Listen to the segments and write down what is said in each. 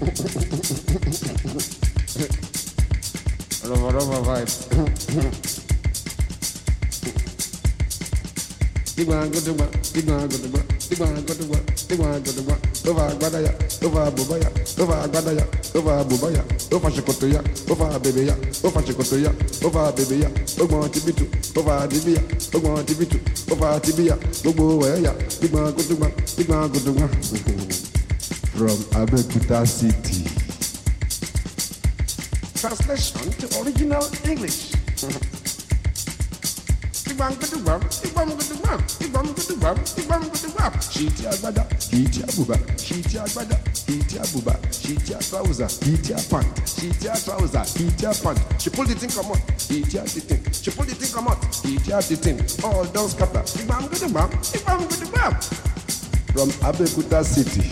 Rubber vibes. Tigwan go to work, Tigwan go to work, Tigwan go to work, Tigwan go to work. Over Guadaya, over Bubaya, over Guadaya, over Bubaya, over Chicotoya, over Babya, over Chicotoya, over Babya, over Tibitu, over Tibia, over Tibitu, over Tibia, Bobo Waya, Tigwan go to work, Tigwan go to work. From Abeokuta City. Translation to original English. Shiti agbada, shiti abuba, shiti agbada, shiti abuba, shiti trouser, shiti pant, shiti trouser, shiti pant. She pulled the thing come out, shiti the thing. She pulled the thing come out, shiti the thing. All down scatter. From Abeokuta City.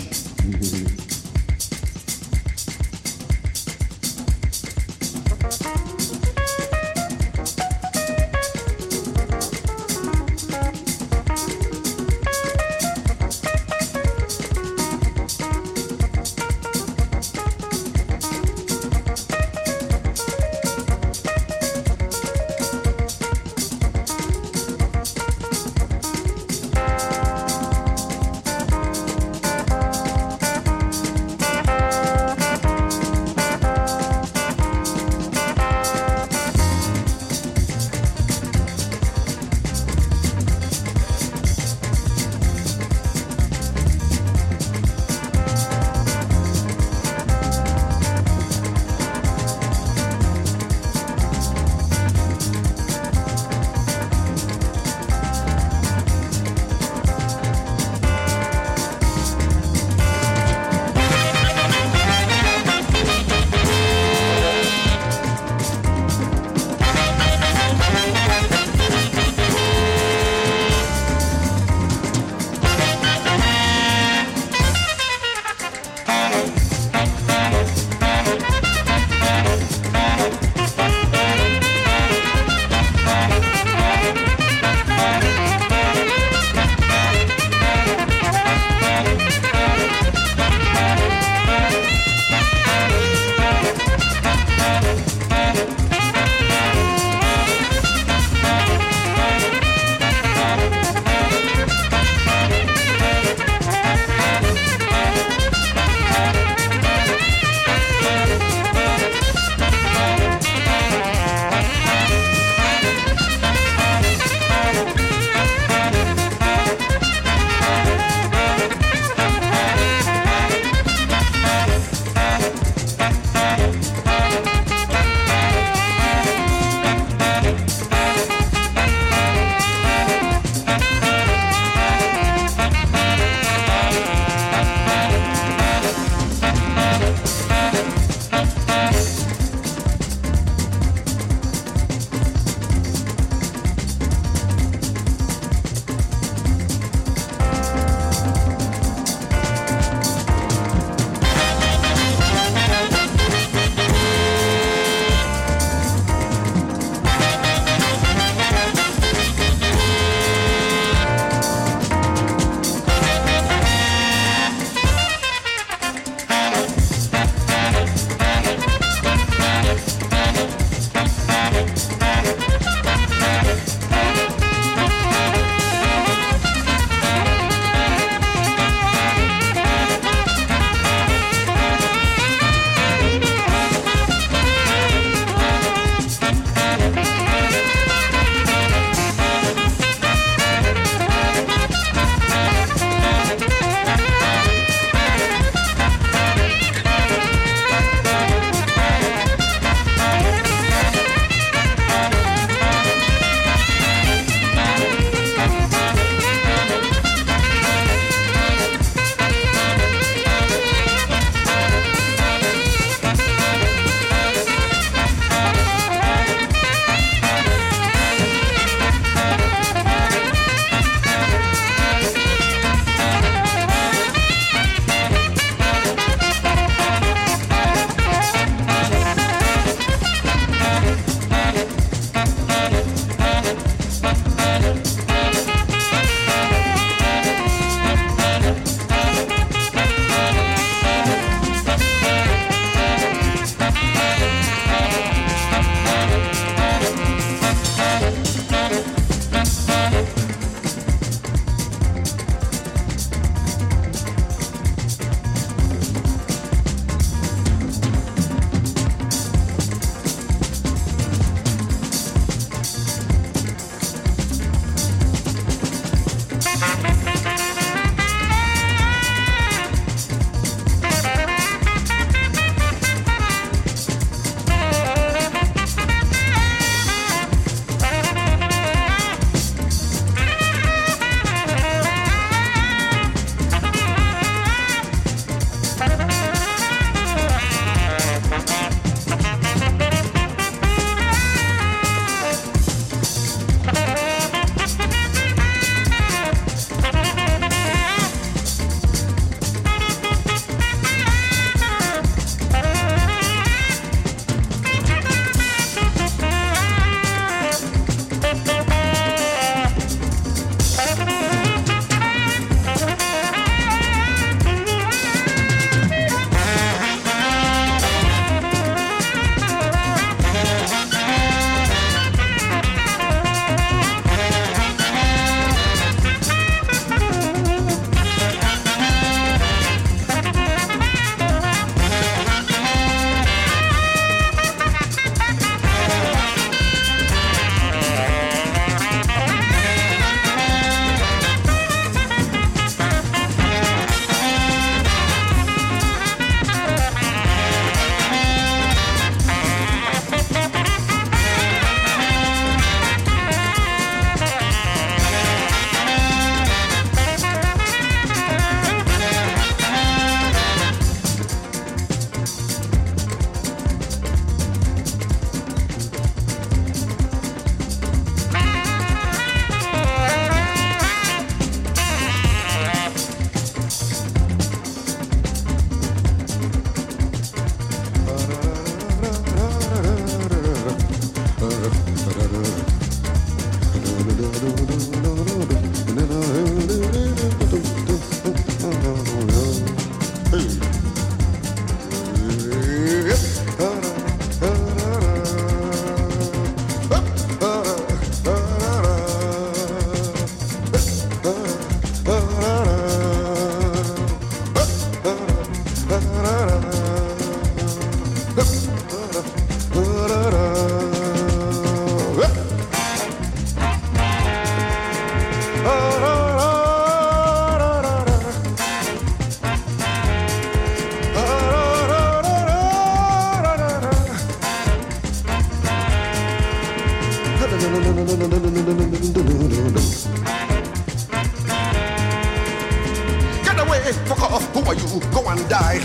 Get away, fuck off, who are you? Go and die.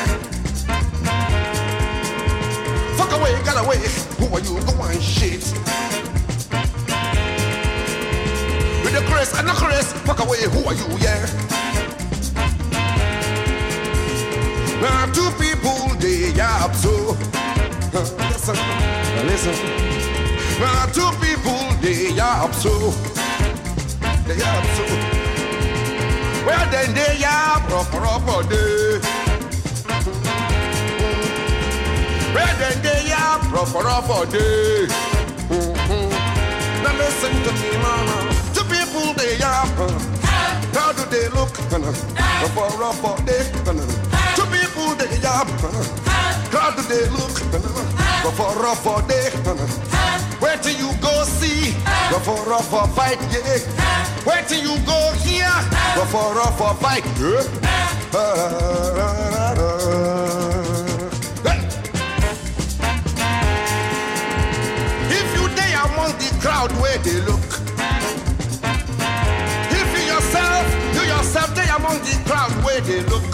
Fuck away, get away, who are you? Go and shit. With the caress and the caress, fuck away, who are you? Yeah. Now two people, they are so. Listen, listen. Now two people, they are so. They are so. Well then they are proper day. Well then they are proper day. Now listen to me, mama. Two people, they are. How do they look? Proper day. Two people, they are. How do they look? Rough day. Where till you go see? Rough fight, yeah. Where till you go here? Rough fight, yeah. If you day among the crowd where they look. If you yourself day among the crowd where they look.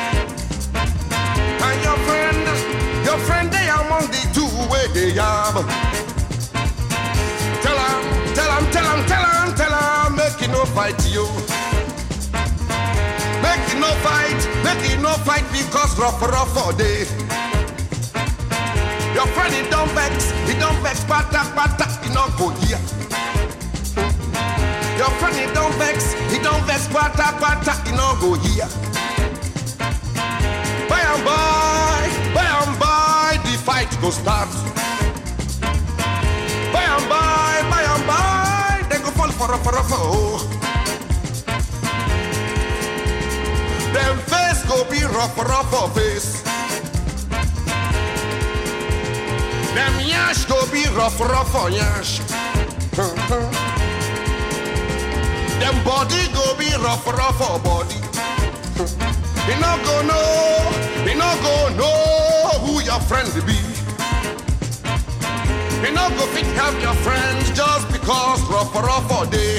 And your friend they among the two where they are. Tell him, make it no fight you. Make it no fight because rough all day. Your friend he don't vex, pata, he not go here. Your friend he don't vex, pata, he not go here. By and by, the fight go start. By and by, they go fall for a foe. Them face go be rough face. Them yash go be rough yash. Them body go be rough body. You no go know who your friend be. You no go fit help your friends just because rough all day.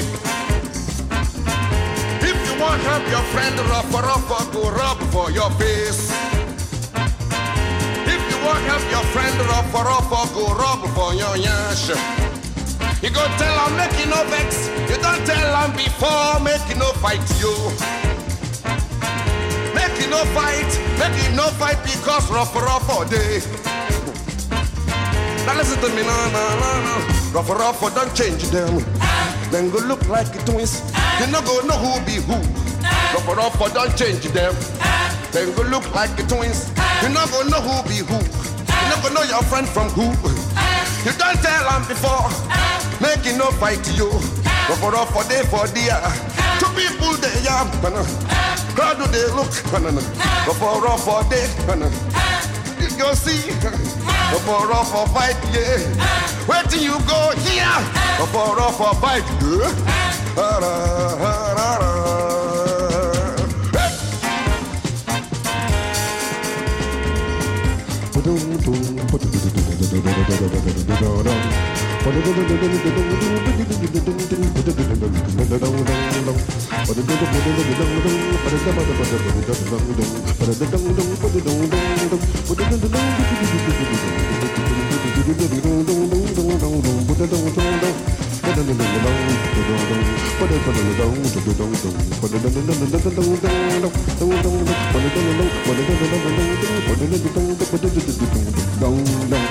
If you want help your friend rough go rub for your face. If you want help your friend rough go rub for your yash. You go tell him make you no vex. You don't tell him before make you no fight you. Make it no fight because rough all day. Now listen to me, no. Rough don't change them. Then go look like twins. You no go know who be who. Rough don't change them. Then go look like twins. You no go know who be who. You no go know your friend from who. You don't tell them before. Make it no fight you. Rough all day for dear. Two people they are. How do they look? Rough all day. You see, rough fight, yeah. Where till you go here? Rough fight, yeah. Don't